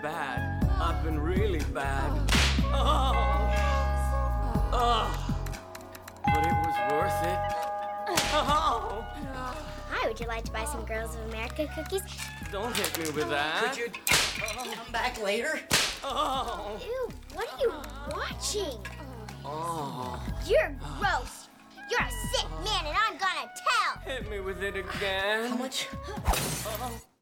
bad. I've been really bad. Oh. But it was worth it. Oh. Hi, would you like to buy some Girls of America cookies? Don't hit me with that. Could you come back later? Oh. Ew, what are you watching? Oh. You're gross. You're a sick man, and I'm gonna tell. Hit me with it again. How much? Oh.